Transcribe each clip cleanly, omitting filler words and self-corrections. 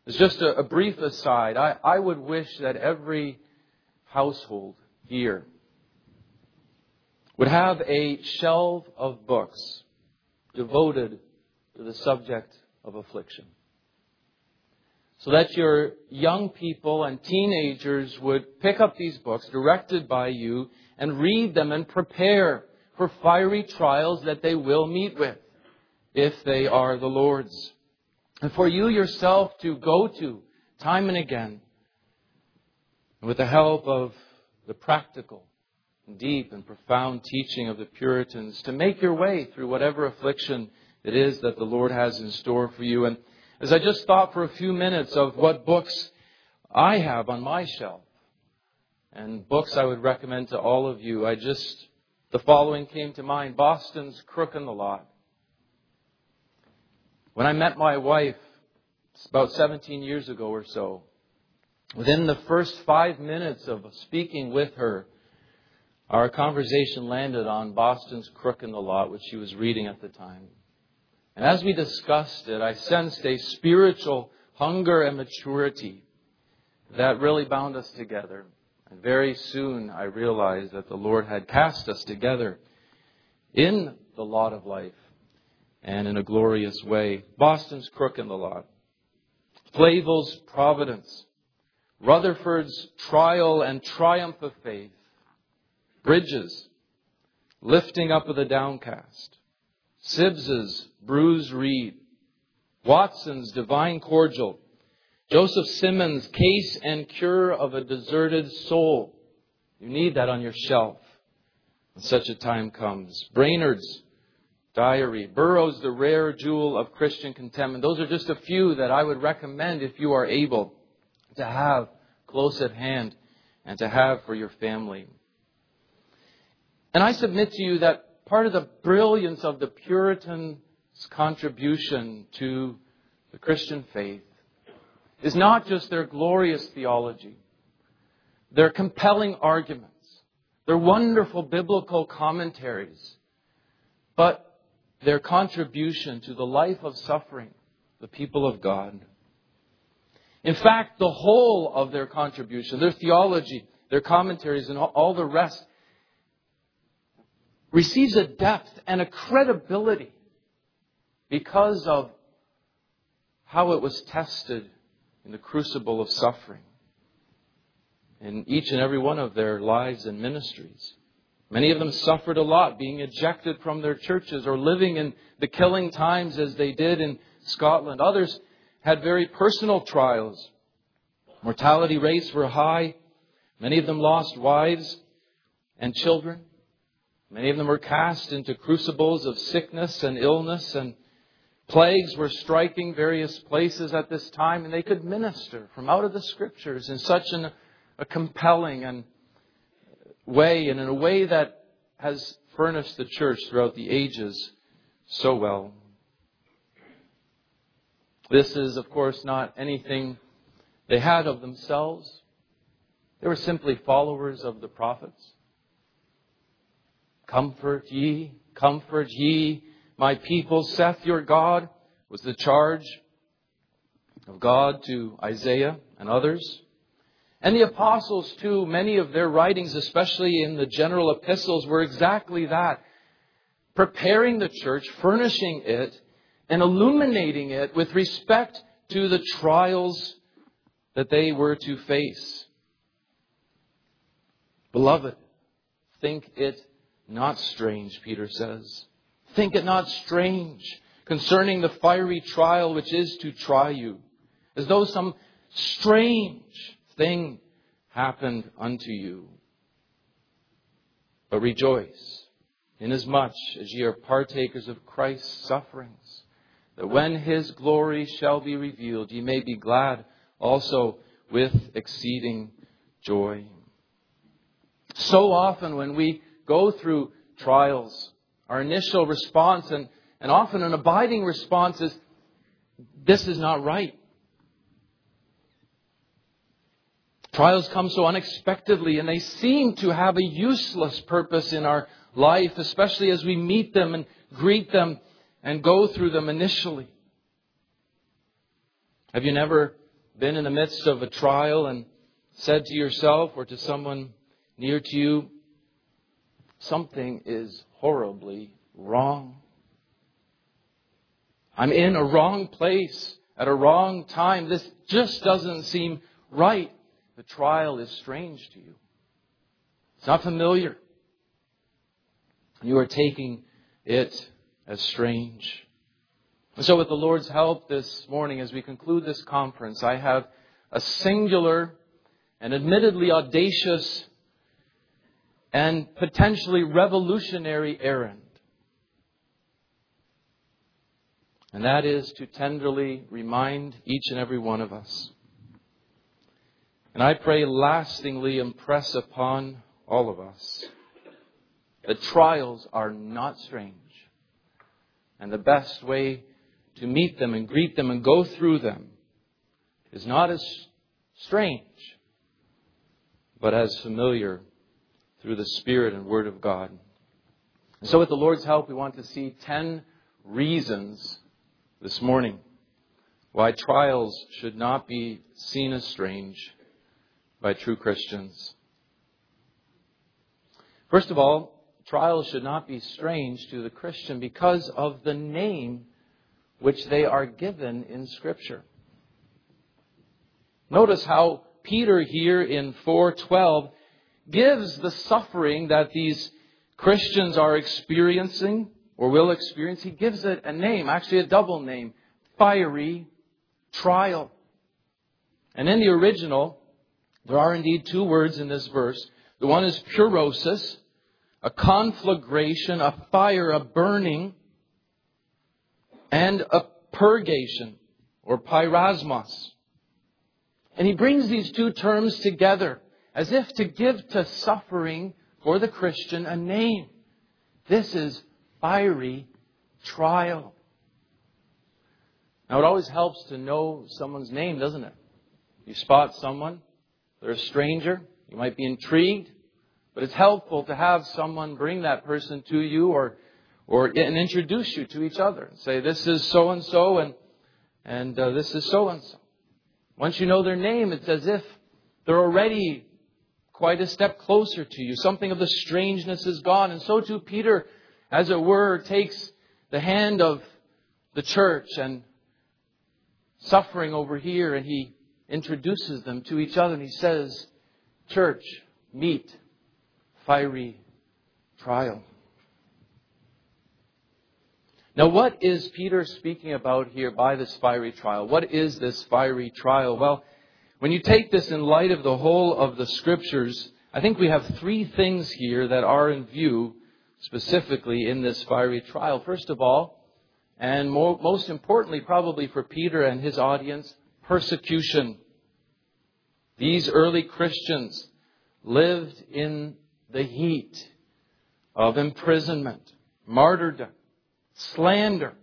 As just a brief aside, I would wish that every household here would have a shelf of books devoted to the subject of affliction, so that your young people and teenagers would pick up these books directed by you and read them and prepare for fiery trials that they will meet with if they are the Lord's. And for you yourself to go to time and again, with the help of the practical, deep and profound teaching of the Puritans, to make your way through whatever affliction it is that the Lord has in store for you. And as I just thought for a few minutes of what books I have on my shelf, and books I would recommend to all of you, the following came to mind: Boston's Crook in the Lot. When I met my wife, about 17 years ago or so, within the first 5 minutes of speaking with her, our conversation landed on Boston's Crook in the Lot, which she was reading at the time. And as we discussed it, I sensed a spiritual hunger and maturity that really bound us together. And very soon I realized that the Lord had cast us together in the lot of life, and in a glorious way. Boston's Crook in the Lot, Flavel's Providence, Rutherford's Trial and Triumph of Faith, Bridges, Lifting Up of the Downcast, Sibbs's Bruised Reed, Watson's Divine Cordial, Joseph Simmons' Case and Cure of a Deserted Soul. You need that on your shelf when such a time comes. Brainerd's Diary, Burroughs' The Rare Jewel of Christian Contentment. Those are just a few that I would recommend if you are able to have close at hand and to have for your family. And I submit to you that part of the brilliance of the Puritans' contribution to the Christian faith is not just their glorious theology, their compelling arguments, their wonderful biblical commentaries, but their contribution to the life of suffering, the people of God. In fact, the whole of their contribution, their theology, their commentaries, and all the rest receives a depth and a credibility because of how it was tested in the crucible of suffering in each and every one of their lives and ministries. Many of them suffered a lot, being ejected from their churches or living in the killing times as they did in Scotland. Others had very personal trials. Mortality rates were high. Many of them lost wives and children. Many of them were cast into crucibles of sickness and illness, and plagues were striking various places at this time, and they could minister from out of the Scriptures in such a compelling and way, and in a way that has furnished the church throughout the ages so well. This is, of course, not anything they had of themselves. They were simply followers of the prophets. Comfort ye, my people, saith your God, was the charge of God to Isaiah and others. And the apostles, too, many of their writings, especially in the general epistles, were exactly that. Preparing the church, furnishing it, and illuminating it with respect to the trials that they were to face. Beloved, think it not strange, Peter says. Think it not strange concerning the fiery trial which is to try you, as though some strange thing happened unto you. But rejoice, inasmuch as ye are partakers of Christ's sufferings, that when His glory shall be revealed, ye may be glad also with exceeding joy. So often when we go through trials, our initial response and often an abiding response is, this is not right. Trials come so unexpectedly, and they seem to have a useless purpose in our life, especially as we meet them and greet them and go through them initially. Have you never been in the midst of a trial and said to yourself or to someone near to you, something is horribly wrong? I'm in a wrong place at a wrong time. This just doesn't seem right. The trial is strange to you. It's not familiar. You are taking it as strange. And so with the Lord's help this morning, as we conclude this conference, I have a singular and admittedly audacious and potentially revolutionary errand. And that is to tenderly remind each and every one of us. And I pray lastingly impress upon all of us that trials are not strange. And the best way to meet them and greet them and go through them is not as strange, but as familiar through the Spirit and Word of God. And so with the Lord's help, we want to see 10 reasons this morning why trials should not be seen as strange by true Christians. First of all, trials should not be strange to the Christian because of the name which they are given in Scripture. Notice how Peter here in 4:12 gives the suffering that these Christians are experiencing or will experience. He gives it a name, actually a double name, fiery trial. And in the original, there are indeed two words in this verse. The one is purosis, a conflagration, a fire, a burning, and a purgation, or pyrasmos. And he brings these two terms together as if to give to suffering for the Christian a name. This is fiery trial. Now it always helps to know someone's name, doesn't it? You spot someone, they're a stranger, you might be intrigued, but it's helpful to have someone bring that person to you or introduce you to each other and say, this is so-and-so and this is so-and-so. Once you know their name, it's as if they're already quite a step closer to you. Something of the strangeness is gone. And so too Peter, as it were, takes the hand of the church and suffering over here, and he introduces them to each other. And he says, church, meet fiery trial. Now, what is Peter speaking about here by this fiery trial? What is this fiery trial? Well, when you take this in light of the whole of the Scriptures, I think we have three things here that are in view specifically in this fiery trial. First of all, and most importantly probably for Peter and his audience, persecution. These early Christians lived in the heat of imprisonment, martyrdom, slander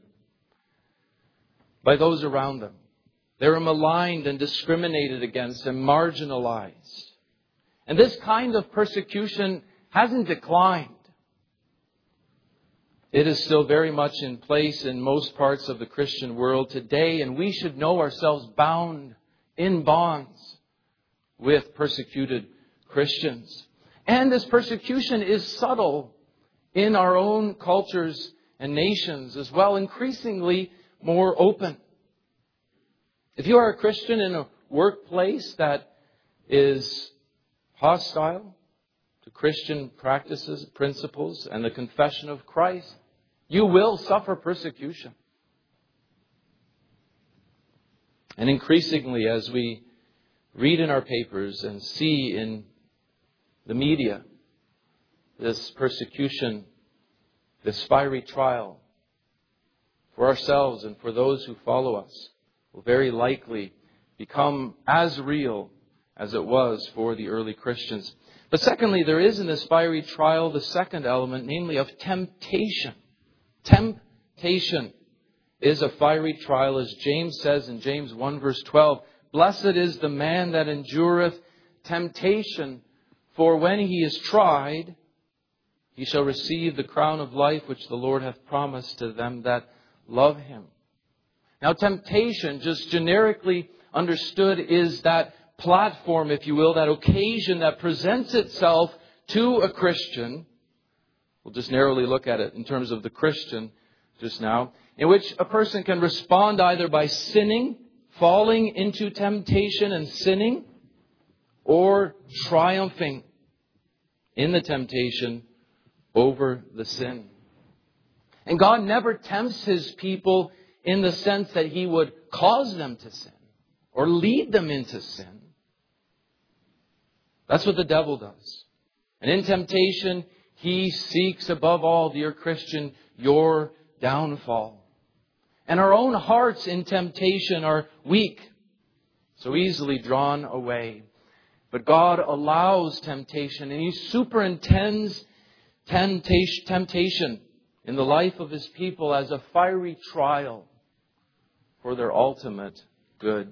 by those around them. They were maligned and discriminated against and marginalized. And this kind of persecution hasn't declined. It is still very much in place in most parts of the Christian world today, and we should know ourselves bound in bonds with persecuted Christians. And this persecution is subtle in our own cultures and nations as well, increasingly more open. If you are a Christian in a workplace that is hostile to Christian practices, principles, and the confession of Christ, you will suffer persecution. And increasingly, as we read in our papers and see in the media, this persecution, this fiery trial for ourselves and for those who follow us will very likely become as real as it was for the early Christians. But secondly, there is in this fiery trial the second element, namely of temptation. Temptation is a fiery trial, as James says in James 1 verse 12, blessed is the man that endureth temptation, for when he is tried, he shall receive the crown of life which the Lord hath promised to them that love him. Now, temptation, just generically understood is that platform, if you will, that occasion that presents itself to a Christian. We'll just narrowly look at it in terms of the Christian just now, in which a person can respond either by sinning, falling into temptation and sinning, or triumphing in the temptation over the sin. And God never tempts His people in the sense that He would cause them to sin or lead them into sin. That's what the devil does. And in temptation, he seeks above all, dear Christian, your downfall. And our own hearts in temptation are weak, so easily drawn away. But God allows temptation, and He superintends temptation in the life of His people as a fiery trial for their ultimate good.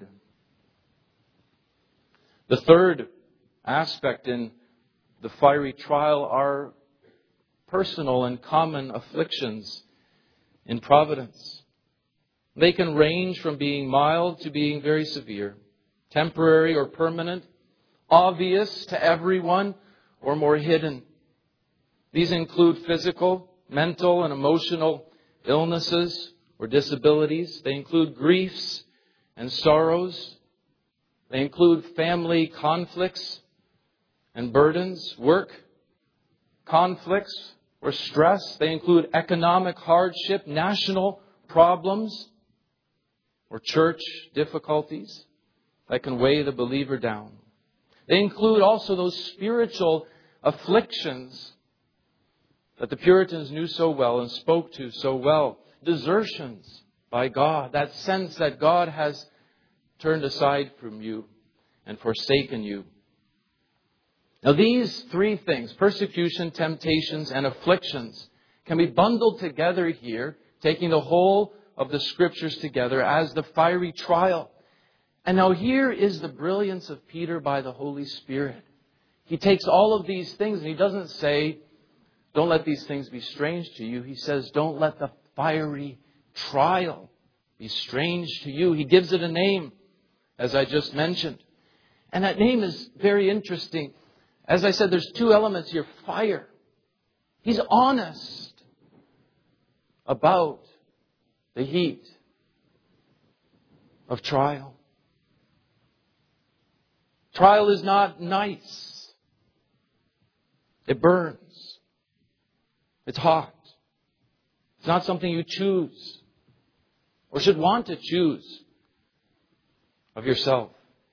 The third aspect in the fiery trial are personal and common afflictions in providence. They can range from being mild to being very severe, temporary or permanent, obvious to everyone or more hidden. These include physical, mental, and emotional illnesses or disabilities. They include griefs and sorrows. They include family conflicts and burdens, work conflicts or stress. They include economic hardship, national problems, or church difficulties that can weigh the believer down. They include also those spiritual afflictions that the Puritans knew so well and spoke to so well. Desertions by God, that sense that God has turned aside from you and forsaken you. Now these three things, persecution, temptations, and afflictions, can be bundled together here, taking the whole of the Scriptures together as the fiery trial. And now here is the brilliance of Peter by the Holy Spirit. He takes all of these things and he doesn't say, don't let these things be strange to you. He says, don't let the fiery trial be strange to you. He gives it a name, as I just mentioned. And that name is very interesting. As I said, there's two elements here. Fire. He's honest about the heat of trial. Trial is not nice. It burns. It's hot. It's not something you choose or should want to choose of yourself.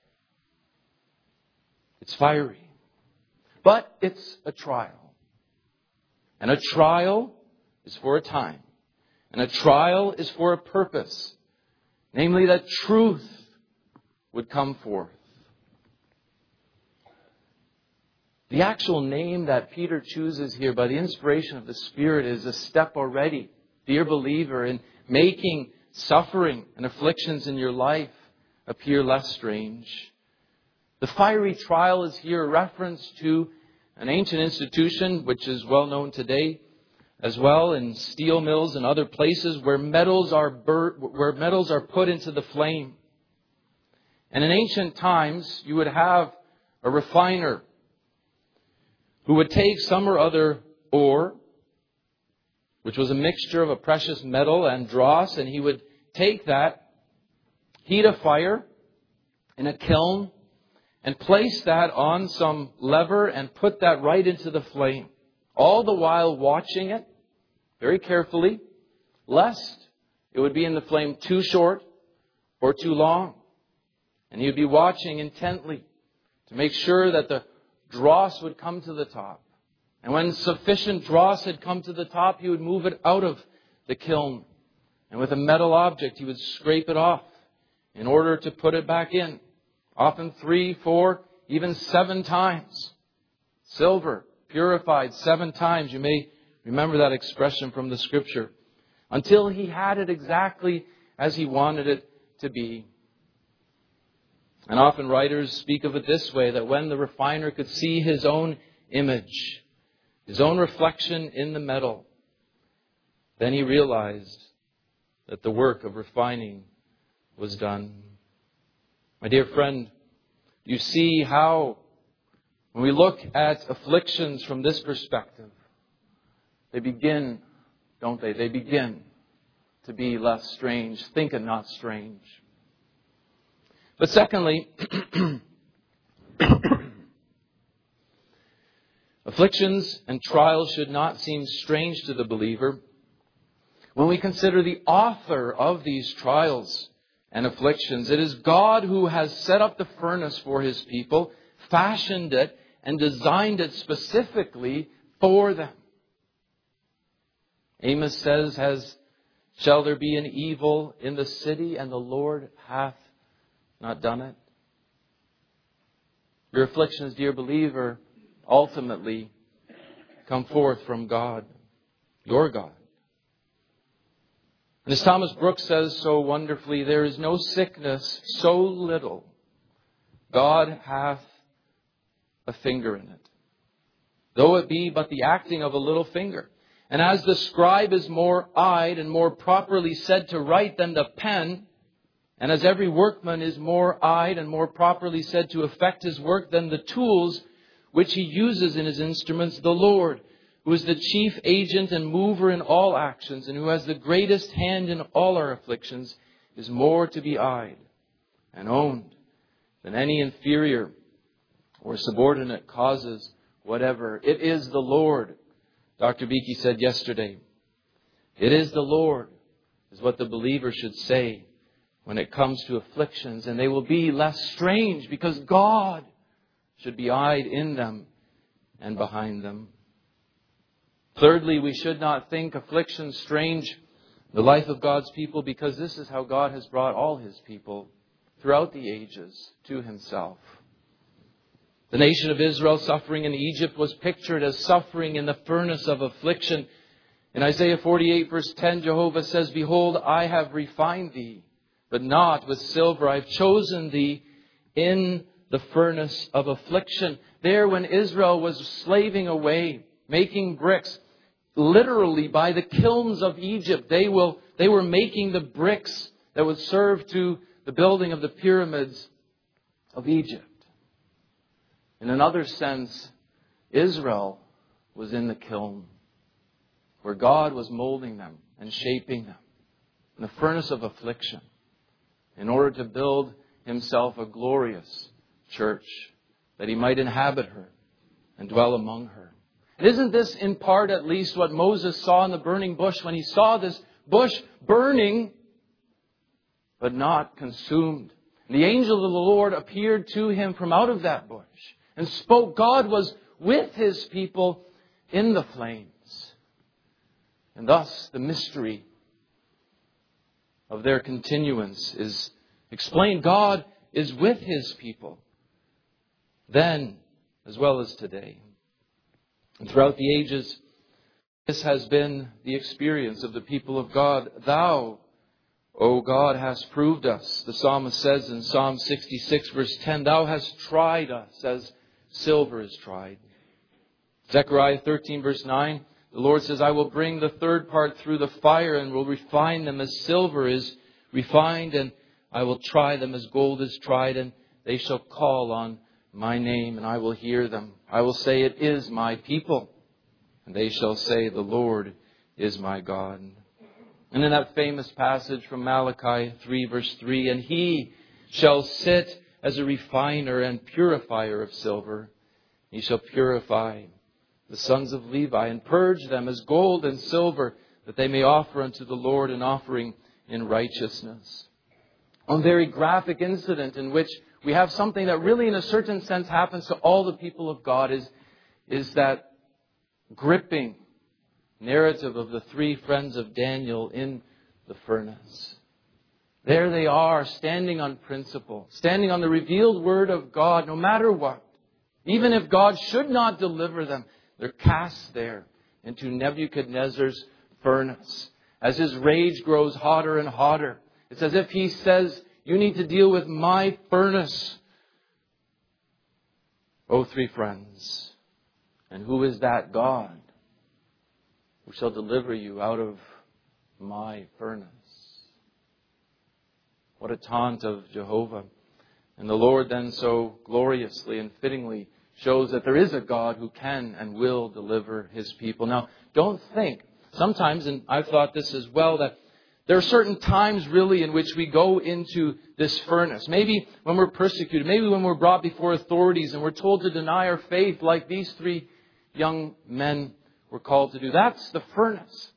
It's fiery. But it's a trial. And a trial is for a time. And a trial is for a purpose. Namely, that truth would come forth. The actual name that Peter chooses here by the inspiration of the Spirit is a step already, dear believer, in making suffering and afflictions in your life appear less strange. The fiery trial is here a reference to an ancient institution which is well known today as well in steel mills and other places where metals are put into the flame. And in ancient times, you would have a refiner who would take some or other ore, which was a mixture of a precious metal and dross, and he would take that, heat a fire in a kiln, and place that on some lever and put that right into the flame. All the while watching it very carefully, lest it would be in the flame too short or too long. And he would be watching intently to make sure that the dross would come to the top. And when sufficient dross had come to the top, he would move it out of the kiln. And with a metal object, he would scrape it off in order to put it back in. Often 3, 4, even 7 times. Silver purified 7 times. You may remember that expression from the Scripture. Until he had it exactly as he wanted it to be. And often writers speak of it this way, that when the refiner could see his own image, his own reflection in the metal, then he realized that the work of refining was done. My dear friend, you see how when we look at afflictions from this perspective, they begin, don't they? They begin to be less strange. Think it not strange. But secondly, afflictions and trials should not seem strange to the believer when we consider the author of these trials and afflictions. It is God who has set up the furnace for His people, fashioned it, and designed it specifically for them. Amos says, shall there be an evil in the city, and the Lord hath not done it? Your afflictions, dear believer, ultimately come forth from God, your God. And as Thomas Brooks says so wonderfully, there is no sickness so little God hath a finger in it, though it be but the acting of a little finger. And as the scribe is more eyed and more properly said to write than the pen, and as every workman is more eyed and more properly said to effect his work than the tools which he uses in his instruments, the Lord, who is the chief agent and mover in all actions, and who has the greatest hand in all our afflictions, is more to be eyed and owned than any inferior or subordinate causes whatever. It is the Lord. Dr. Beakey said yesterday, it is the Lord, is what the believer should say when it comes to afflictions, and they will be less strange because God should be eyed in them and behind them. Thirdly, we should not think afflictions strange in the life of God's people, because this is how God has brought all His people throughout the ages to Himself. The nation of Israel suffering in Egypt was pictured as suffering in the furnace of affliction. In Isaiah 48 verse 10, Jehovah says, behold, I have refined thee, but not with silver. I've chosen thee in the furnace of affliction. There, when Israel was slaving away, making bricks, literally by the kilns of Egypt, they were making the bricks that would serve to the building of the pyramids of Egypt. In another sense, Israel was in the kiln where God was molding them and shaping them in the furnace of affliction in order to build Himself a glorious church that He might inhabit her and dwell among her. And isn't this in part at least what Moses saw in the burning bush when he saw this bush burning but not consumed? And the angel of the Lord appeared to him from out of that bush and spoke. God was with His people in the flames. And thus the mystery of their continuance is explained. God is with His people then as well as today. And throughout the ages, this has been the experience of the people of God. Thou, O God, hast proved us. The psalmist says in Psalm 66 verse 10, Thou hast tried us as silver is tried. Zechariah 13 verse 9, the Lord says, I will bring the third part through the fire and will refine them as silver is refined, and I will try them as gold is tried, and they shall call on my name, and I will hear them. I will say, it is my people, and they shall say, the Lord is my God. And in that famous passage from Malachi 3 verse 3, and He shall sit as a refiner and purifier of silver. He shall purify the sons of Levi and purge them as gold and silver, that they may offer unto the Lord an offering in righteousness. A very graphic incident in which we have something that really in a certain sense happens to all the people of God is that gripping narrative of the three friends of Daniel in the furnace. There they are, standing on principle, standing on the revealed word of God, no matter what. Even if God should not deliver them, they're cast there into Nebuchadnezzar's furnace. As his rage grows hotter and hotter, it's as if he says, you need to deal with my furnace. O three friends, and who is that God who shall deliver you out of my furnace? What a taunt of Jehovah. And the Lord then so gloriously and fittingly shows that there is a God who can and will deliver His people. Now, don't think, sometimes, and I've thought this as well, that there are certain times really in which we go into this furnace. Maybe when we're persecuted, maybe when we're brought before authorities and we're told to deny our faith like these three young men were called to do. That's the furnace.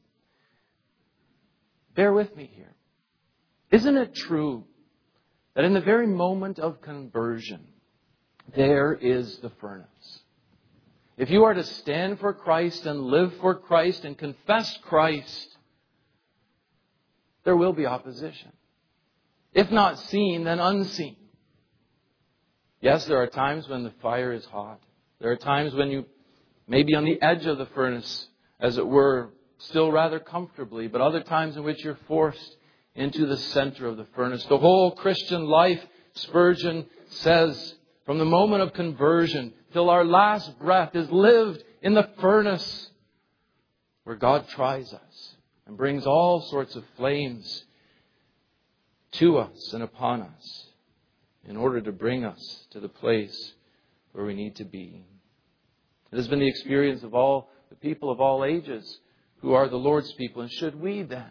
Bear with me here. Isn't it true that in the very moment of conversion, there is the furnace? If you are to stand for Christ and live for Christ and confess Christ, there will be opposition. If not seen, then unseen. Yes, there are times when the fire is hot. There are times when you may be on the edge of the furnace, as it were, still rather comfortably, but other times in which you're forced into the center of the furnace. The whole Christian life, Spurgeon says, from the moment of conversion till our last breath is lived in the furnace where God tries us and brings all sorts of flames to us and upon us in order to bring us to the place where we need to be. It has been the experience of all the people of all ages who are the Lord's people. And should we then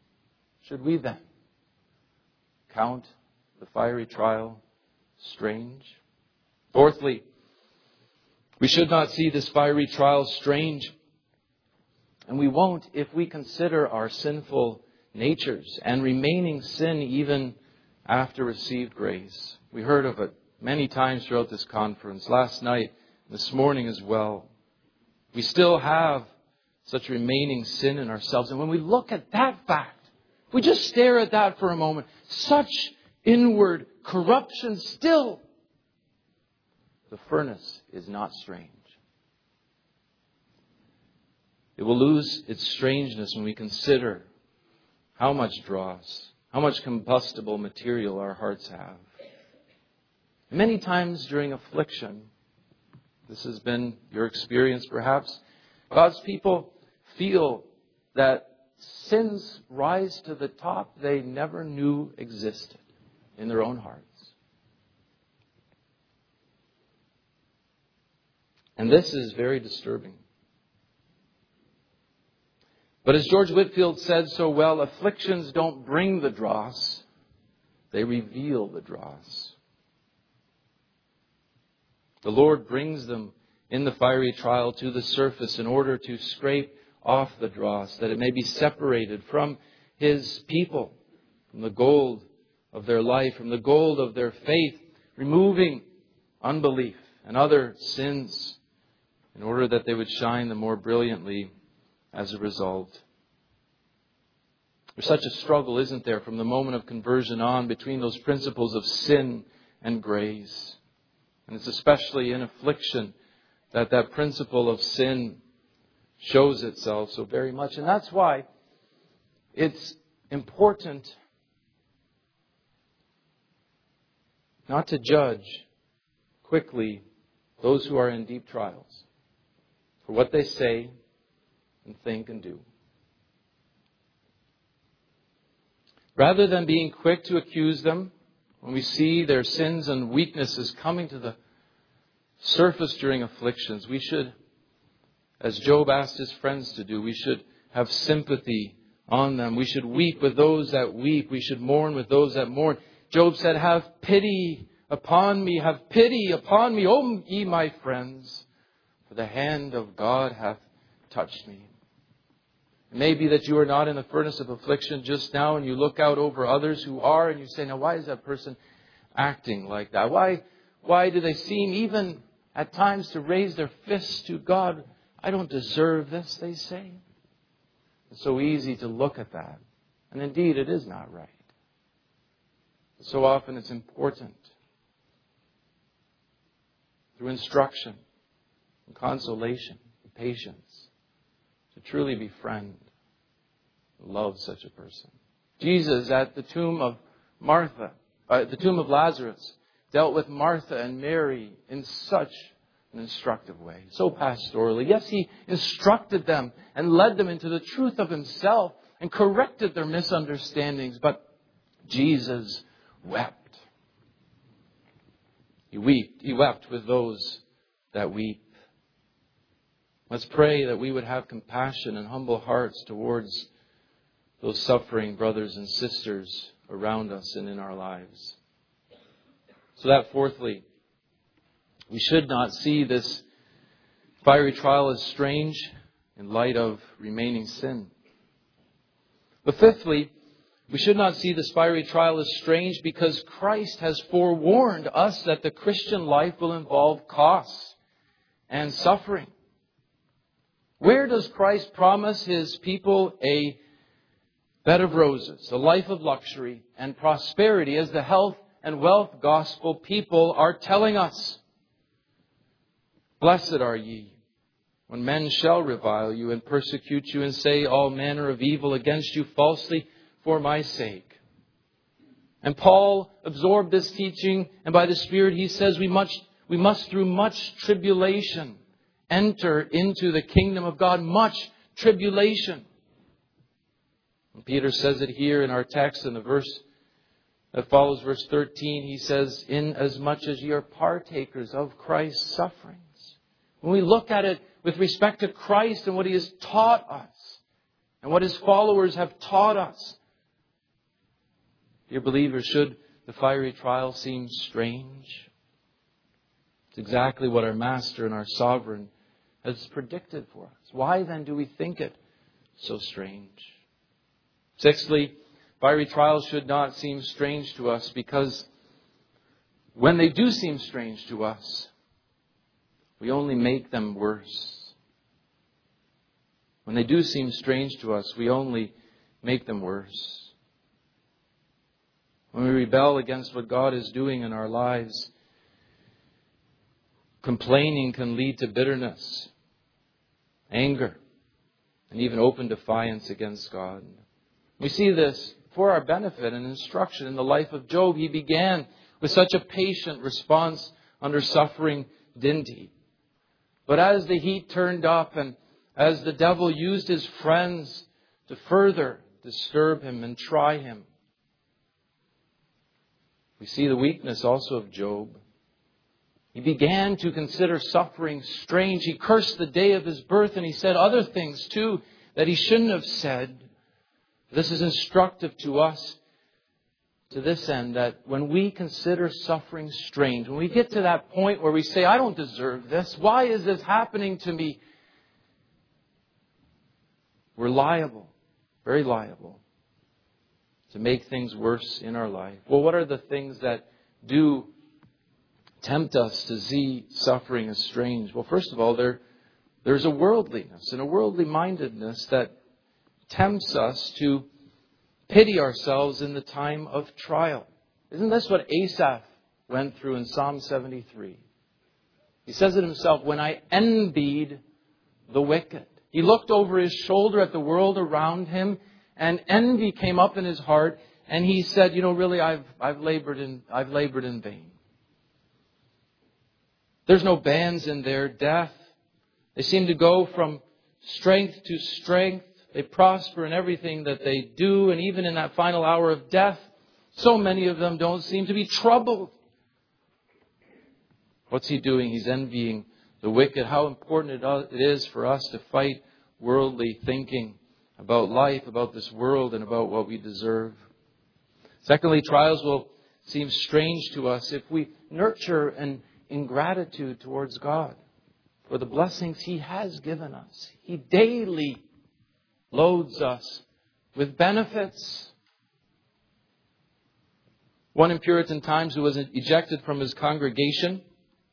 count the fiery trial strange? Fourthly, we should not see this fiery trial strange. And we won't if we consider our sinful natures and remaining sin even after received grace. We heard of it many times throughout this conference, last night, this morning as well. We still have such remaining sin in ourselves. And when we look at that fact, if we just stare at that for a moment, such inward corruption still, the furnace is not strange. It will lose its strangeness when we consider how much dross, how much combustible material our hearts have. Many times during affliction, this has been your experience perhaps, God's people feel that sins rise to the top they never knew existed in their own hearts. And this is very disturbing. But as George Whitefield said so well, afflictions don't bring the dross, they reveal the dross. The Lord brings them in the fiery trial to the surface in order to scrape off the dross, that it may be separated from His people, from the gold of their life, from the gold of their faith, removing unbelief and other sins in order that they would shine the more brilliantly as a result. There's such a struggle, isn't there, from the moment of conversion on between those principles of sin and grace. And it's especially in affliction that that principle of sin shows itself so very much. And that's why it's important not to judge quickly those who are in deep trials for what they say and think and do. Rather than being quick to accuse them when we see their sins and weaknesses coming to the surface during afflictions, we should, as Job asked his friends to do, we should have sympathy on them. We should weep with those that weep. We should mourn with those that mourn. Job said, "Have pity upon me, have pity upon me, O ye my friends, for the hand of God hath touched me." It may be that you are not in the furnace of affliction just now and you look out over others who are and you say, "Now why is that person acting like that? Why do they seem even at times to raise their fists to God? I don't deserve this," they say. It's so easy to look at that. And indeed, it is not right. But so often it's important through instruction and consolation and patience to truly befriend and love such a person. Jesus at the tomb of Lazarus, dealt with Martha and Mary in such an instructive way, so pastorally. Yes, He instructed them and led them into the truth of Himself and corrected their misunderstandings, but Jesus wept. He wept with those that weep. Let's pray that we would have compassion and humble hearts towards those suffering brothers and sisters around us and in our lives. So that fourthly, we should not see this fiery trial as strange in light of remaining sin. But fifthly, we should not see this fiery trial as strange because Christ has forewarned us that the Christian life will involve costs and suffering. Where does Christ promise His people a bed of roses, a life of luxury and prosperity, as the health and wealth gospel people are telling us? Blessed are ye when men shall revile you and persecute you and say all manner of evil against you falsely for my sake. And Paul absorbed this teaching, and by the Spirit he says we must through much tribulation enter into the kingdom of God. Much tribulation. And Peter says it here in our text in the verse that follows, verse 13. He says, inasmuch as ye are partakers of Christ's sufferings. When we look at it with respect to Christ and what He has taught us and what His followers have taught us, dear believers, should the fiery trial seem strange? It's exactly what our Master and our Sovereign has predicted for us. Why then do we think it so strange? Sixthly, fiery trials should not seem strange to us because when they do seem strange to us, we only make them worse. When they do seem strange to us, we only make them worse. When we rebel against what God is doing in our lives, complaining can lead to bitterness, anger, and even open defiance against God. We see this for our benefit and instruction in the life of Job. He began with such a patient response under suffering, didn't he? But as the heat turned up and as the devil used his friends to further disturb him and try him, we see the weakness also of Job. He began to consider suffering strange. He cursed the day of his birth, and he said other things too that he shouldn't have said. This is instructive to us to this end, that when we consider suffering strange, when we get to that point where we say, I don't deserve this, why is this happening to me? We're liable, very liable, to make things worse in our life. Well, what are the things that do tempt us to see suffering as strange? Well, first of all, there's a worldliness and a worldly mindedness that tempts us to pity ourselves in the time of trial. Isn't this what Asaph went through in Psalm 73? He says it himself, when I envied the wicked. He looked over his shoulder at the world around him, and envy came up in his heart, and he said, really, I've labored in vain. There's no bands in their death. They seem to go from strength to strength. They prosper in everything that they do. And even in that final hour of death, so many of them don't seem to be troubled. What's he doing? He's envying the wicked. How important it is for us to fight worldly thinking about life, about this world, and about what we deserve. Secondly, trials will seem strange to us if we nurture an ingratitude towards God for the blessings He has given us. He daily loads us with benefits. One in Puritan times who was ejected from his congregation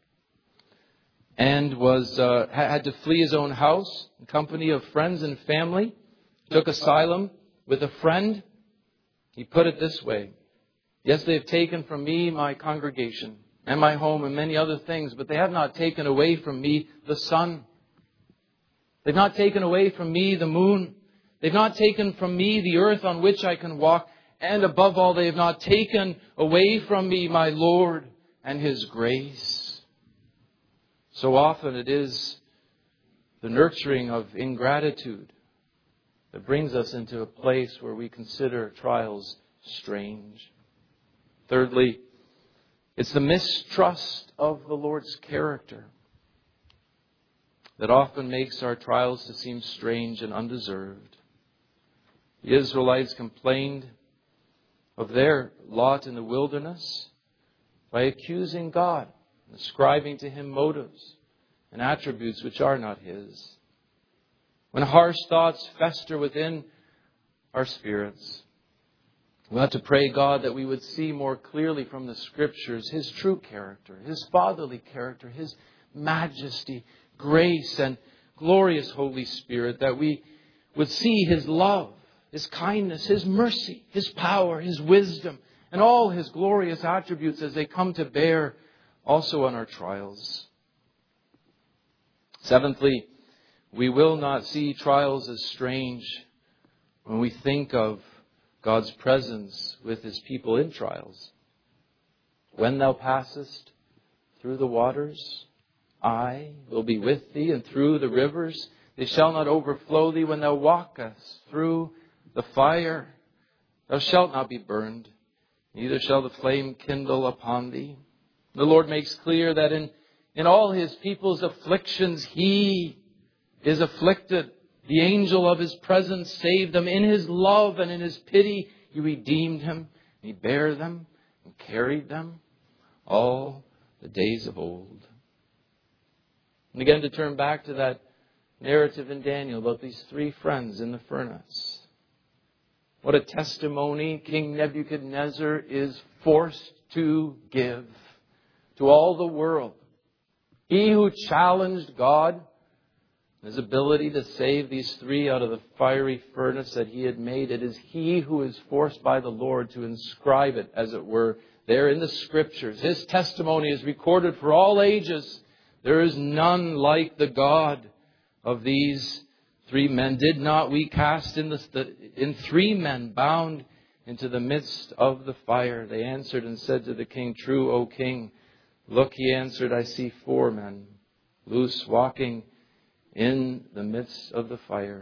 and had to flee his own house in company of friends and family, took asylum with a friend. He put it this way: yes, they have taken from me my congregation and my home and many other things, but they have not taken away from me the sun. They've not taken away from me the moon. They've not taken from me the earth on which I can walk. And above all, they have not taken away from me my Lord and His grace. So often it is the nurturing of ingratitude that brings us into a place where we consider trials strange. Thirdly, It's the mistrust of the Lord's character that often makes our trials to seem strange and undeserved. The Israelites complained of their lot in the wilderness by accusing God, ascribing to Him motives and attributes which are not His. When harsh thoughts fester within our spirits, we ought to pray God that we would see more clearly from the Scriptures His true character, His fatherly character, His majesty, grace, and glorious Holy Spirit, that we would see His love, His kindness, His mercy, His power, His wisdom, and all His glorious attributes as they come to bear also on our trials. Seventhly, we will not see trials as strange when we think of God's presence with His people in trials. When thou passest through the waters, I will be with thee, and through the rivers, they shall not overflow thee. When thou walkest through the fire, thou shalt not be burned, neither shall the flame kindle upon thee. The Lord makes clear that in all His people's afflictions, He is afflicted. The angel of His presence saved them. In His love and in His pity, He redeemed him. He bare them and carried them all the days of old. And again, to turn back to that narrative in Daniel about these three friends in the furnace. What a testimony King Nebuchadnezzar is forced to give to all the world. He who challenged God, His ability to save these three out of the fiery furnace that He had made, it is He who is forced by the Lord to inscribe it, as it were, there in the Scriptures. His testimony is recorded for all ages. There is none like the God of these three men. Did not we cast in three men bound into the midst of the fire? They answered and said to the king, True, O king. Look, he answered, I see 4 men, loose, walking in the midst of the fire.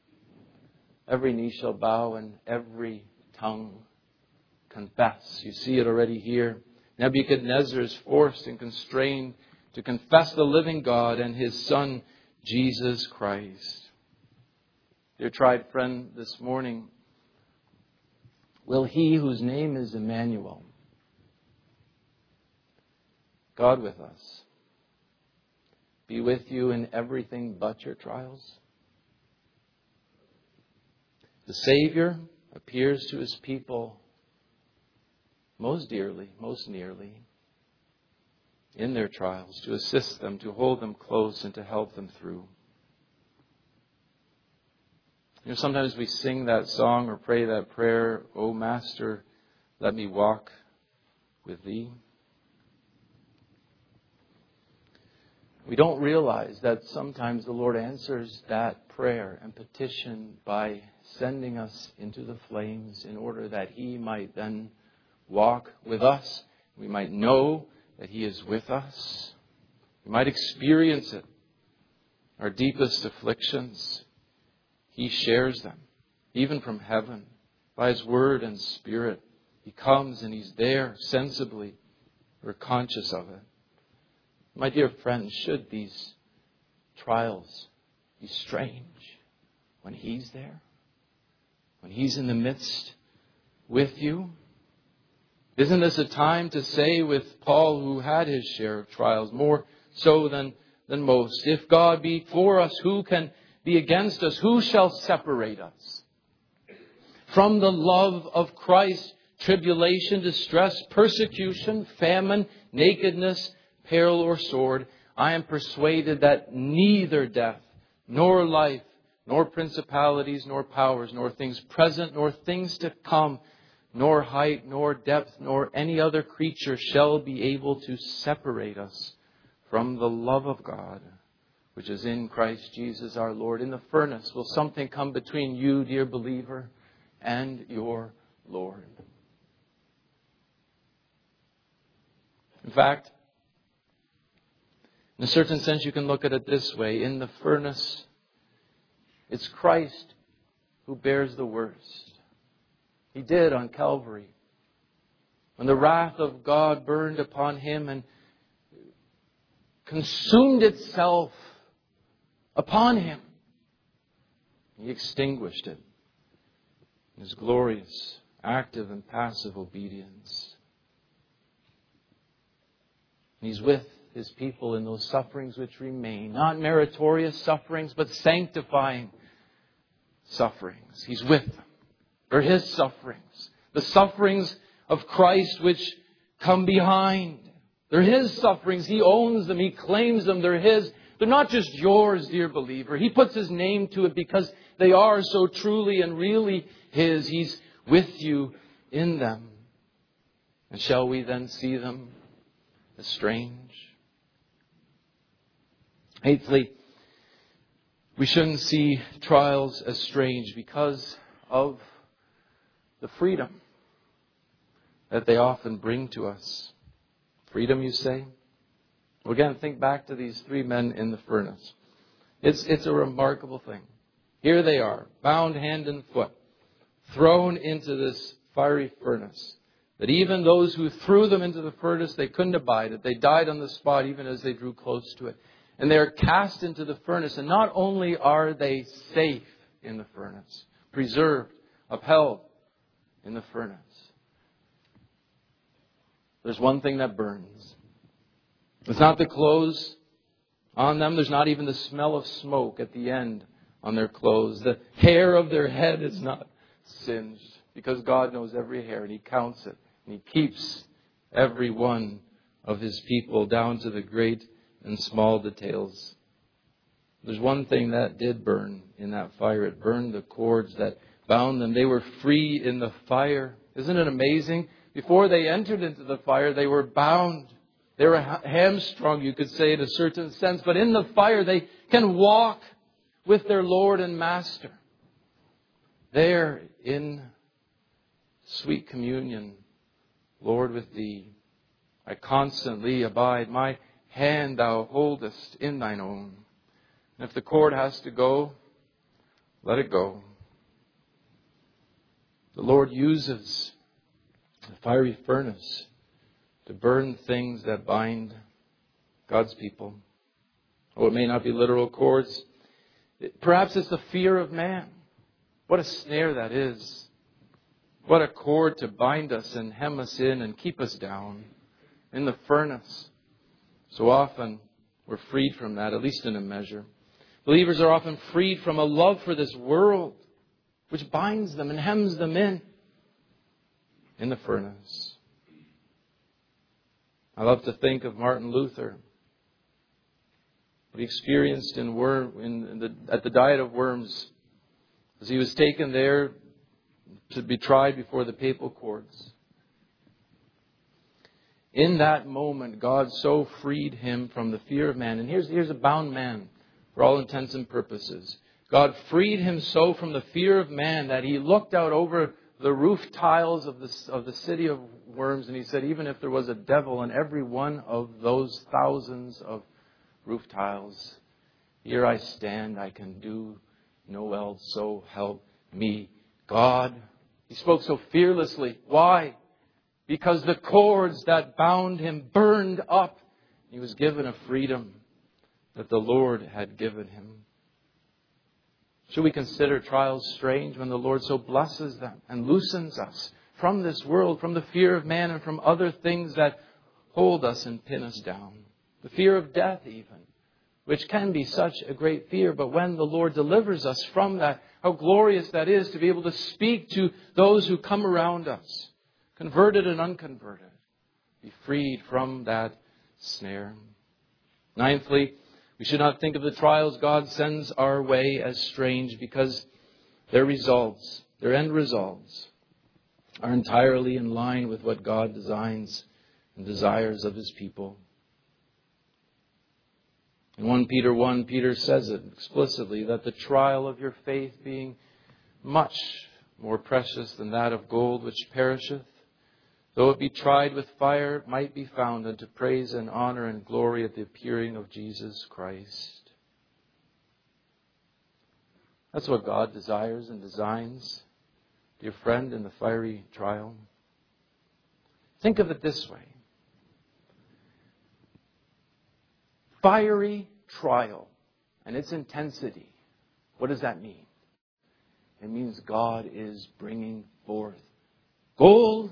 Every knee shall bow and every tongue confess. You see it already here. Nebuchadnezzar is forced and constrained to confess the living God and His Son, Jesus Christ. Dear tried friend, this morning, will He whose name is Emmanuel, God with us, be with you in everything but your trials? The Savior appears to His people most dearly, most nearly, in their trials, to assist them, to hold them close, and to help them through. You know, sometimes we sing that song or pray that prayer, O Master, let me walk with Thee. We don't realize that sometimes the Lord answers that prayer and petition by sending us into the flames in order that He might then walk with us. We might know that He is with us. We might experience it. Our deepest afflictions, He shares them, even from heaven, by His Word and Spirit. He comes and He's there sensibly. We're conscious of it. My dear friends, should these trials be strange when He's there? When He's in the midst with you? Isn't this a time to say with Paul, who had his share of trials, more so than most, if God be for us, who can be against us? Who shall separate us from the love of Christ? Tribulation, distress, persecution, famine, nakedness, peril, or sword. I am persuaded that neither death, nor life, nor principalities, nor powers, nor things present, nor things to come, nor height, nor depth, nor any other creature shall be able to separate us from the love of God, which is in Christ Jesus our Lord. In the furnace, will something come between you, dear believer, and your Lord? In fact, in a certain sense, you can look at it this way. In the furnace, it's Christ who bears the worst. He did on Calvary. when the wrath of God burned upon Him and consumed itself upon Him, He extinguished it in His glorious, active and passive obedience. He's with His people in those sufferings which remain. Not meritorious sufferings, but sanctifying sufferings. He's with them. They're His sufferings. The sufferings of Christ which come behind. They're His sufferings. He owns them. He claims them. They're His. They're not just yours, dear believer. He puts His name to it because they are so truly and really His. He's with you in them. And shall we then see them as strange? Eighthly, we shouldn't see trials as strange because of the freedom that they often bring to us. Freedom, you say? Well, again, think back to these three men in the furnace. It's a remarkable thing. Here they are, bound hand and foot, thrown into this fiery furnace. That even those who threw them into the furnace, they couldn't abide it. They died on the spot even as they drew close to it. And they are cast into the furnace. And not only are they safe in the furnace, preserved, upheld in the furnace, there's one thing that burns. It's not the clothes on them. There's not even the smell of smoke at the end on their clothes. The hair of their head is not singed because God knows every hair and He counts it. And He keeps every one of His people down to the great and small details. There's one thing that did burn in that fire. It burned the cords that bound them. They were free in the fire. Isn't it amazing? Before they entered into the fire, they were bound. They were hamstrung, you could say, in a certain sense. But in the fire, they can walk with their Lord and Master. There in sweet communion, Lord, with Thee, I constantly abide. My hand Thou holdest in Thine own. And if the cord has to go, let it go. The Lord uses the fiery furnace to burn things that bind God's people. Oh, it may not be literal cords. Perhaps it's the fear of man. What a snare that is. What a cord to bind us and hem us in and keep us down in the furnace. So often we're freed from that, at least in a measure. Believers are often freed from a love for this world, which binds them and hems them in the furnace. I love to think of Martin Luther. What he experienced at the Diet of Worms as he was taken there to be tried before the papal courts. In that moment, God so freed him from the fear of man. And here's a bound man for all intents and purposes. God freed him so from the fear of man that he looked out over the roof tiles of the city of Worms, and he said, even if there was a devil in every one of those thousands of roof tiles, here I stand, I can do no else, so help me God. He spoke so fearlessly. Why? Because the cords that bound him burned up. He was given a freedom that the Lord had given him. Should we consider trials strange when the Lord so blesses them and loosens us from this world, from the fear of man and from other things that hold us and pin us down? The fear of death even, which can be such a great fear. But when the Lord delivers us from that, how glorious that is to be able to speak to those who come around us, converted and unconverted, be freed from that snare. Ninthly, we should not think of the trials God sends our way as strange because their results, their end results, are entirely in line with what God designs and desires of His people. In 1 Peter 1, Peter says it explicitly, that the trial of your faith being much more precious than that of gold which perisheth, though it be tried with fire, might be found unto praise and honor and glory at the appearing of Jesus Christ. That's what God desires and designs, dear friend, in the fiery trial. Think of it this way. Fiery trial and its intensity. What does that mean? It means God is bringing forth gold.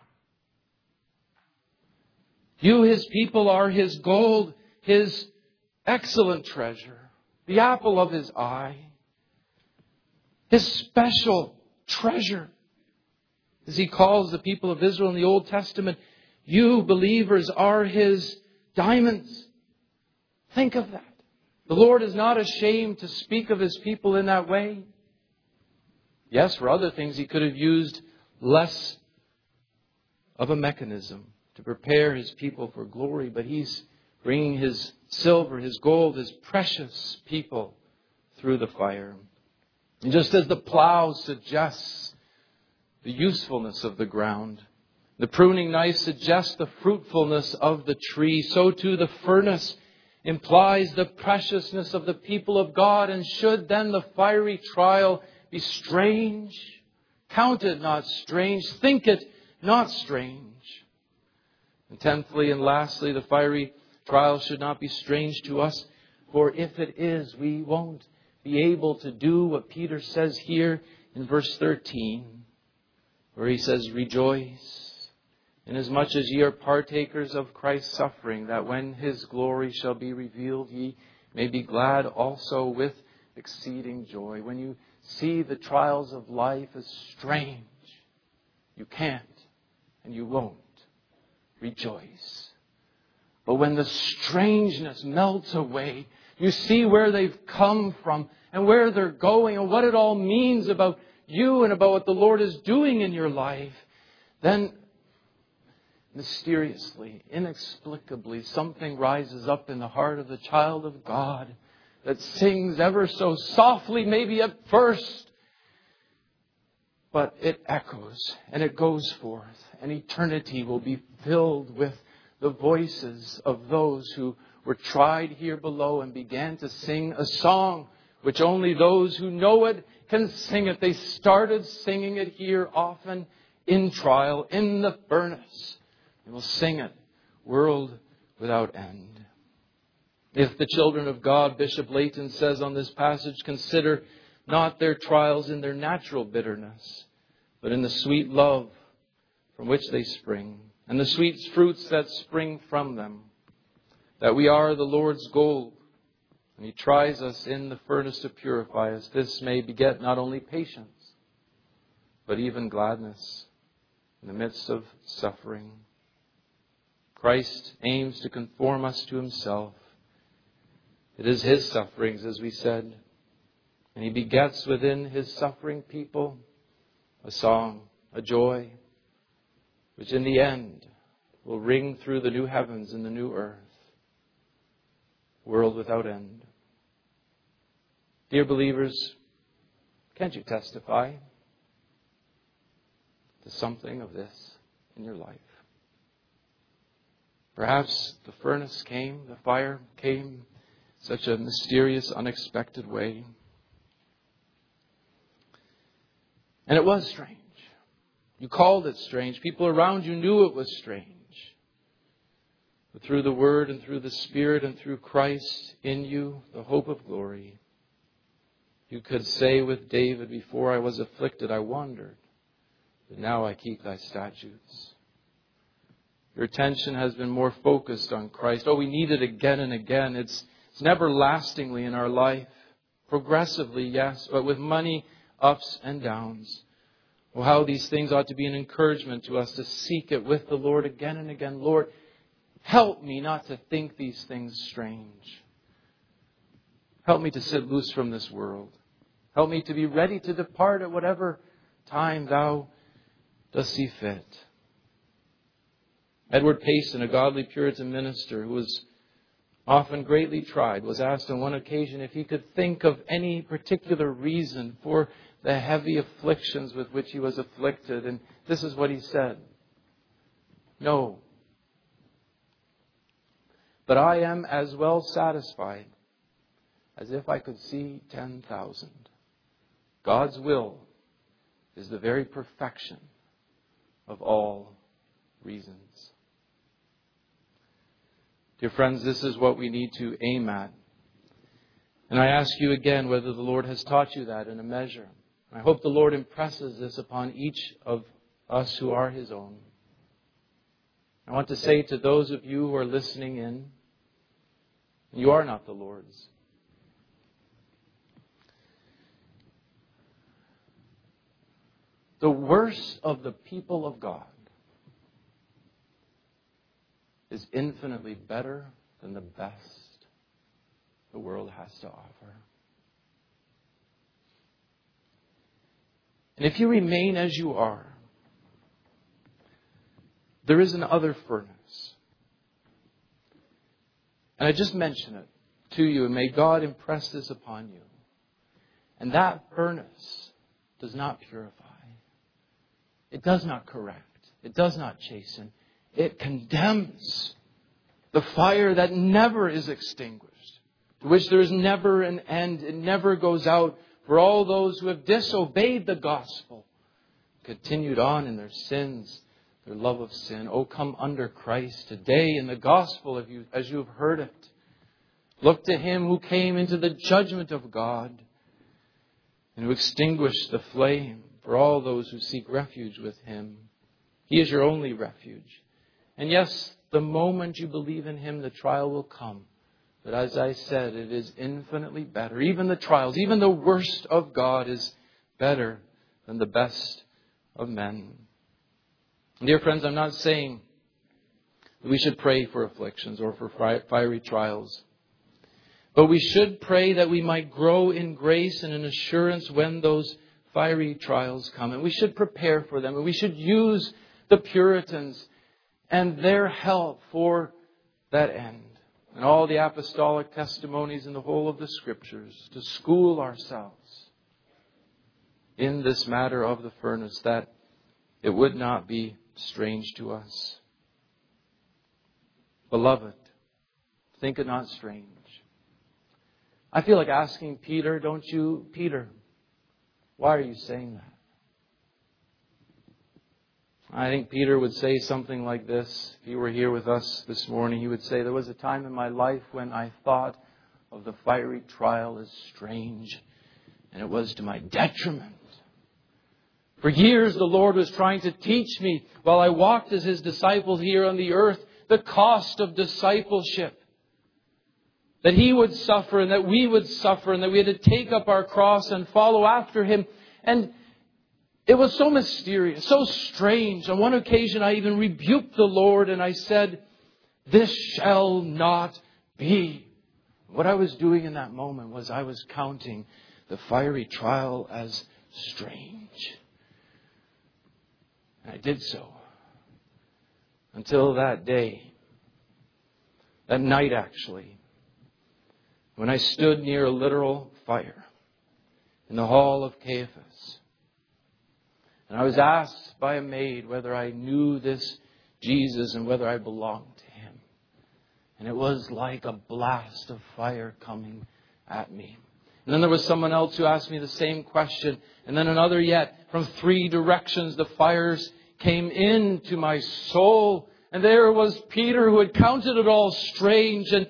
You, His people, are His gold, His excellent treasure, the apple of His eye, His special treasure. As He calls the people of Israel in the Old Testament, you believers are His diamonds. Think of that. The Lord is not ashamed to speak of His people in that way. Yes, for other things He could have used less of a mechanism to prepare His people for glory, but He's bringing His silver, His gold, His precious people through the fire. And just as the plow suggests the usefulness of the ground, the pruning knife suggests the fruitfulness of the tree, so too the furnace implies the preciousness of the people of God. And should then the fiery trial be strange, count it not strange, think it not strange. And tenthly and lastly, the fiery trial should not be strange to us, for if it is, we won't be able to do what Peter says here in verse 13, where he says, rejoice, inasmuch as ye are partakers of Christ's suffering, that when His glory shall be revealed, ye may be glad also with exceeding joy. When you see the trials of life as strange, you can't and you won't rejoice. But when the strangeness melts away, you see where they've come from and where they're going and what it all means about you and about what the Lord is doing in your life, then mysteriously, inexplicably, something rises up in the heart of the child of God that sings ever so softly, maybe at first, but it echoes and it goes forth, and eternity will be filled with the voices of those who were tried here below and began to sing a song which only those who know it can sing it. They started singing it here often in trial, in the furnace. And we'll sing it, world without end. If the children of God, Bishop Layton says on this passage, consider not their trials in their natural bitterness, but in the sweet love from which they spring, and the sweet fruits that spring from them, that we are the Lord's gold, and He tries us in the furnace to purify us. This may beget not only patience, but even gladness in the midst of suffering. Christ aims to conform us to Himself. It is His sufferings, as we said, and He begets within His suffering people a song, a joy, which in the end will ring through the new heavens and the new earth. World without end. Dear believers, can't you testify to something of this in your life? Perhaps the furnace came, the fire came, such a mysterious, unexpected way. And it was strange. You called it strange. People around you knew it was strange. But through the Word and through the Spirit and through Christ in you, the hope of glory, you could say with David, before I was afflicted, I wandered, but now I keep thy statutes. Your attention has been more focused on Christ. Oh, we need it again and again. It's never lastingly in our life. Progressively, yes, but with many ups and downs. Oh, how these things ought to be an encouragement to us to seek it with the Lord again and again. Lord, help me not to think these things strange. Help me to sit loose from this world. Help me to be ready to depart at whatever time Thou dost see fit. Edward Payson, a godly Puritan minister who was often greatly tried, was asked on one occasion if he could think of any particular reason for the heavy afflictions with which he was afflicted. And this is what he said. No. But I am as well satisfied as if I could see 10,000. God's will is the very perfection of all reasons. Dear friends, this is what we need to aim at. And I ask you again whether the Lord has taught you that in a measure. I hope the Lord impresses this upon each of us who are His own. I want to say to those of you who are listening in, you are not the Lord's. The worst of the people of God is infinitely better than the best the world has to offer. And if you remain as you are, there is another furnace. And I just mention it to you, and may God impress this upon you. And that furnace does not purify. It does not correct. It does not chasten. It condemns. The fire that never is extinguished, to which there is never an end. It never goes out for all those who have disobeyed the gospel, continued on in their sins, their love of sin. Oh, come under Christ today in the gospel as you have heard it. Look to Him who came into the judgment of God and who extinguished the flame for all those who seek refuge with Him. He is your only refuge. And yes, the moment you believe in Him, the trial will come. But as I said, it is infinitely better. Even the trials, even the worst of God is better than the best of men. And dear friends, I'm not saying that we should pray for afflictions or for fiery trials. But we should pray that we might grow in grace and in assurance when those fiery trials come. And we should prepare for them. And we should use the Puritans and their help for that end. And all the apostolic testimonies in the whole of the Scriptures to school ourselves in this matter of the furnace, that it would not be strange to us. Beloved, think it not strange. I feel like asking Peter, don't you, Peter, why are you saying that? I think Peter would say something like this. If he were here with us this morning, he would say, there was a time in my life when I thought of the fiery trial as strange, and it was to my detriment. For years, the Lord was trying to teach me, while I walked as His disciple here on the earth, the cost of discipleship. That He would suffer and that we would suffer and that we had to take up our cross and follow after Him. And it was so mysterious, so strange. On one occasion, I even rebuked the Lord and I said, this shall not be. What I was doing in that moment was I was counting the fiery trial as strange. And I did so. Until that day, that night actually, when I stood near a literal fire in the hall of Caiaphas. And I was asked by a maid whether I knew this Jesus and whether I belonged to Him. And it was like a blast of fire coming at me. And then there was someone else who asked me the same question. And then another yet. From 3 directions, the fires came into my soul. And there was Peter who had counted it all strange. And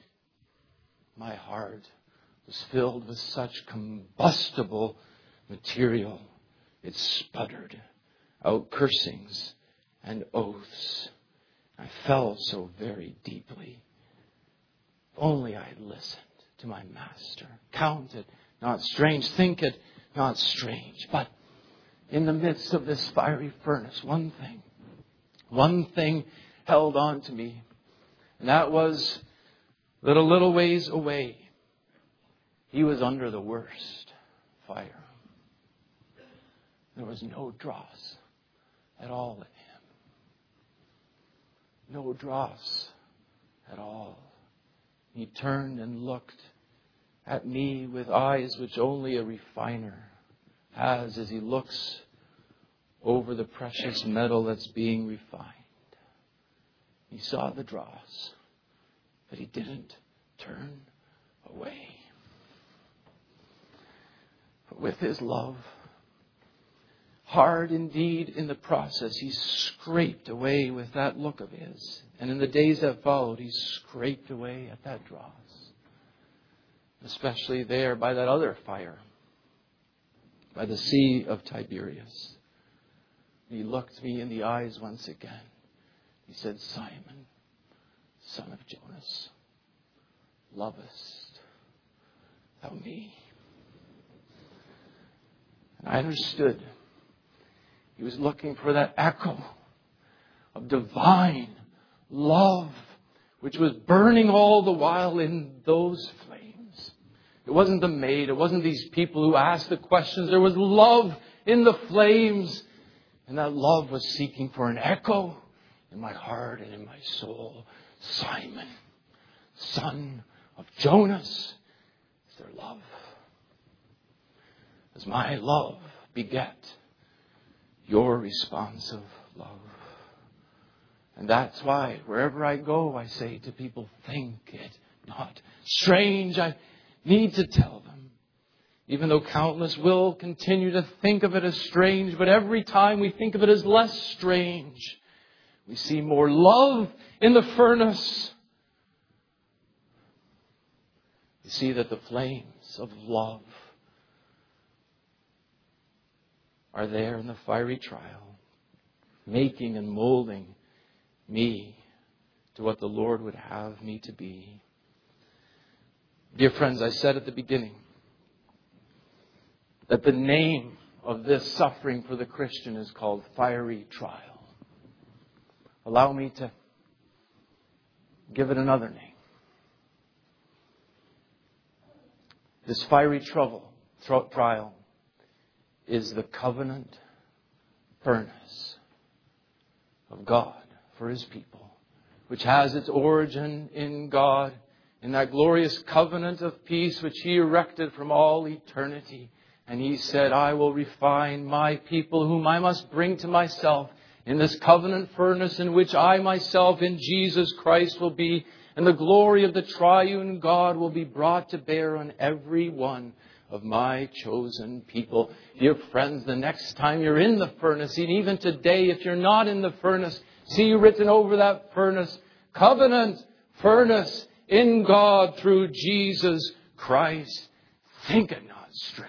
my heart was filled with such combustible material. It sputtered out cursings and oaths. I fell so very deeply. If only I had listened to my Master. Count it not strange. Think it not strange. But in the midst of this fiery furnace, one thing held on to me. And that was that a little ways away, He was under the worst fire. There was no dross at all in Him. No dross at all. He turned and looked at me with eyes which only a refiner has as he looks over the precious metal that's being refined. He saw the dross, but He didn't turn away. But with His love, hard indeed in the process. He scraped away with that look of his. And in the days that followed, he scraped away at that dross. Especially there by that other fire, by the Sea of Tiberias. He looked me in the eyes once again. He said, Simon, son of Jonas, lovest thou me? And I understood. He was looking for that echo of divine love, which was burning all the while in those flames. It wasn't the maid. It wasn't these people who asked the questions. There was love in the flames. And that love was seeking for an echo in my heart and in my soul. Simon, son of Jonas, is there love? Does my love beget your responsive love? And that's why wherever I go, I say to people, think it not strange. I need to tell them. Even though countless will continue to think of it as strange, but every time we think of it as less strange, we see more love in the furnace. You see that the flames of love are there in the fiery trial, making and molding me to what the Lord would have me to be. Dear friends, I said at the beginning that the name of this suffering for the Christian is called fiery trial. Allow me to give it another name. This fiery trial is the covenant furnace of God for His people, which has its origin in God, in that glorious covenant of peace which He erected from all eternity. And He said, I will refine my people whom I must bring to myself in this covenant furnace in which I myself in Jesus Christ will be. And the glory of the triune God will be brought to bear on every one of my chosen people. Dear friends, the next time you're in the furnace, and even today, if you're not in the furnace, see written over that furnace, covenant furnace in God through Jesus Christ. Think it not strange.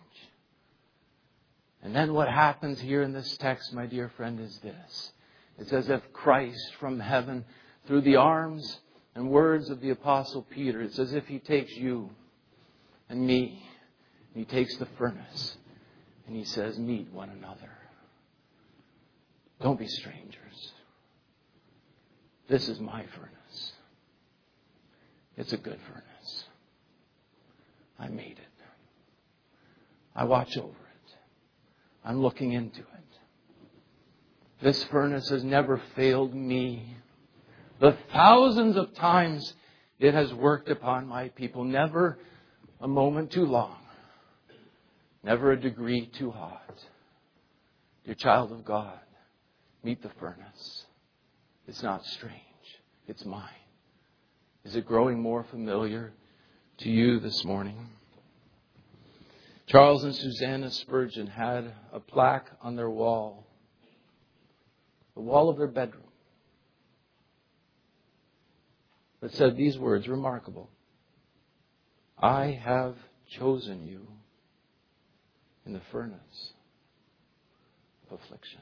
And then what happens here in this text, my dear friend, is this. It's as if Christ from heaven, through the arms and words of the Apostle Peter, it's as if He takes you and me, and He takes the furnace, and He says, meet one another. Don't be strangers. This is my furnace. It's a good furnace. I made it. I watch over it. I'm looking into it. This furnace has never failed me. The thousands of times it has worked upon my people. Never a moment too long. Never a degree too hot. Dear child of God, meet the furnace. It's not strange. It's mine. Is it growing more familiar to you this morning? Charles and Susanna Spurgeon had a plaque on their wall, the wall of their bedroom, that said these words, remarkable. I have chosen you in the furnace of affliction.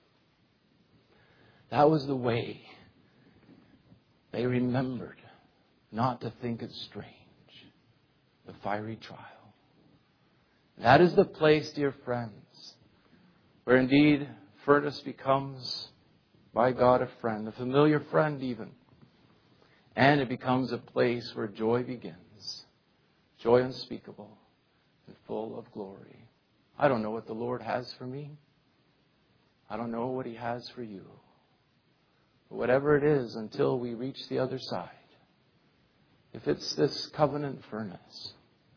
That was the way they remembered not to think it strange, the fiery trial. That is the place, dear friends, where indeed furnace becomes, by God, a friend, a familiar friend even. And it becomes a place where joy begins, joy unspeakable and full of glory. I don't know what the Lord has for me. I don't know what He has for you. But whatever it is, until we reach the other side, if it's this covenant furnace,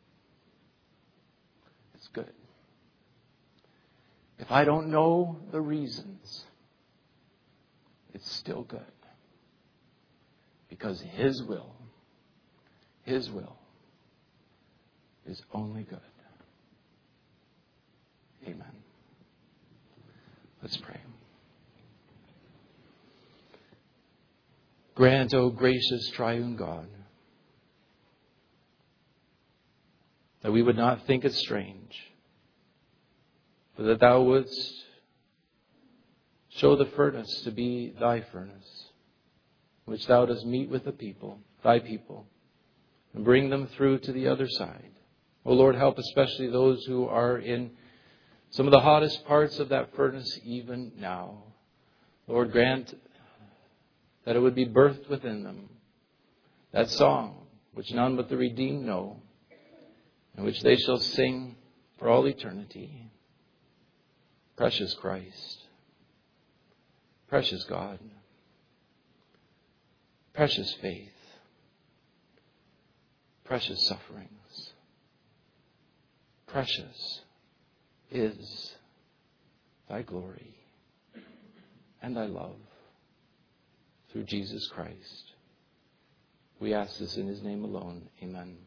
it's good. If I don't know the reasons, it's still good. Because His will is only good. Amen. Let's pray. Grant, O gracious triune God, that we would not think it strange, but that Thou wouldst show the furnace to be Thy furnace, which Thou dost meet with the people, Thy people, and bring them through to the other side. O Lord, help especially those who are in some of the hottest parts of that furnace even now. Lord, grant that it would be birthed within them, that song which none but the redeemed know, and which they shall sing for all eternity. Precious Christ, precious God, precious faith, precious sufferings, precious is Thy glory and Thy love through Jesus Christ. We ask this in His name alone. Amen.